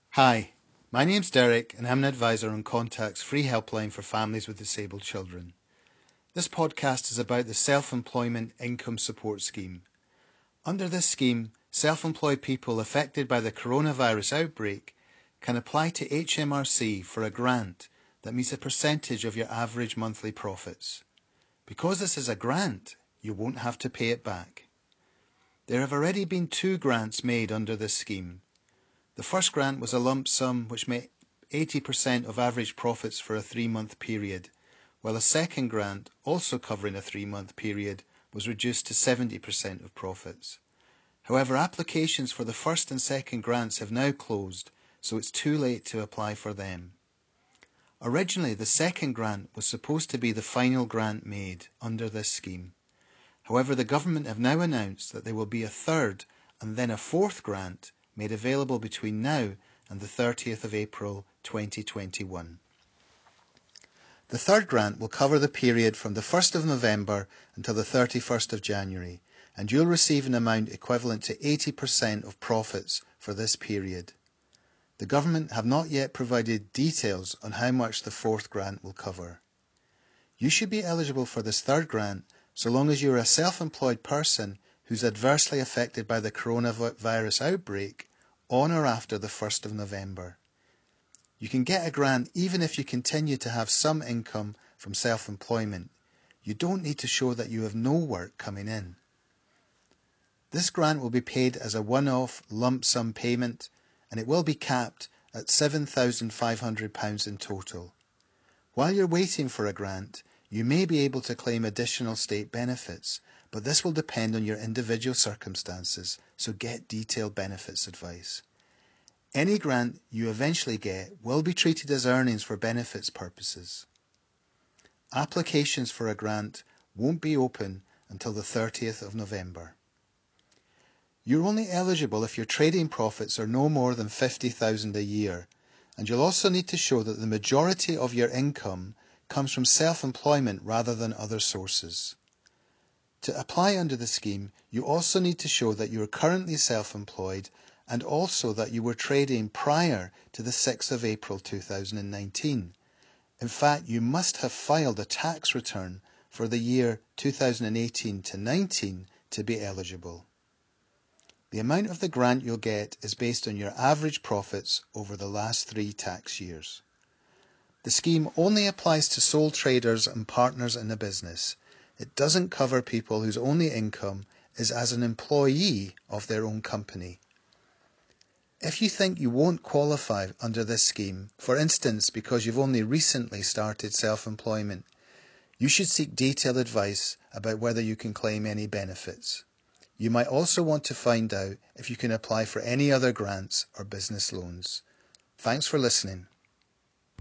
Hi, my name's Derek and I'm an advisor on Contact's free helpline for families with disabled children. This podcast is about the Self-Employment Income Support Scheme. Under this scheme, self-employed people affected by the coronavirus outbreak can apply to HMRC for a grant that meets a percentage of your average monthly profits. Because this is a grant, you won't have to pay it back. There have already been 2 grants made under this scheme. The first grant was a lump sum which made 80% of average profits for a 3-month period, while a second grant, also covering a 3-month period, was reduced to 70% of profits. However, applications for the first and second grants have now closed, so it's too late to apply for them. Originally, the second grant was supposed to be the final grant made under this scheme. However, the government have now announced that there will be a third and then a fourth grant made available between now and the 30th of April 2021. The third grant will cover the period from the 1st of November until the 31st of January, and you'll receive an amount equivalent to 80% of profits for this period. The government have not yet provided details on how much the fourth grant will cover. You should be eligible for this third grant so long as you are a self-employed person who's adversely affected by the coronavirus outbreak on or after the 1st of November. You can get a grant even if you continue to have some income from self-employment. You don't need to show that you have no work coming in. This grant will be paid as a one-off lump sum payment, and it will be capped at £7,500 in total. While you're waiting for a grant, you may be able to claim additional state benefits, but this will depend on your individual circumstances, so get detailed benefits advice. Any grant you eventually get will be treated as earnings for benefits purposes. Applications for a grant won't be open until the 30th of November. You're only eligible if your trading profits are no more than $50,000 a year, and you'll also need to show that the majority of your income comes from self-employment rather than other sources. To apply under the scheme, you also need to show that you are currently self-employed and also that you were trading prior to the 6th of April 2019. In fact, you must have filed a tax return for the year 2018 to 19 to be eligible. The amount of the grant you'll get is based on your average profits over the last 3 tax years. The scheme only applies to sole traders and partners in a business. It doesn't cover people whose only income is as an employee of their own company. If you think you won't qualify under this scheme, for instance because you've only recently started self-employment, you should seek detailed advice about whether you can claim any benefits. You might also want to find out if you can apply for any other grants or business loans. Thanks for listening.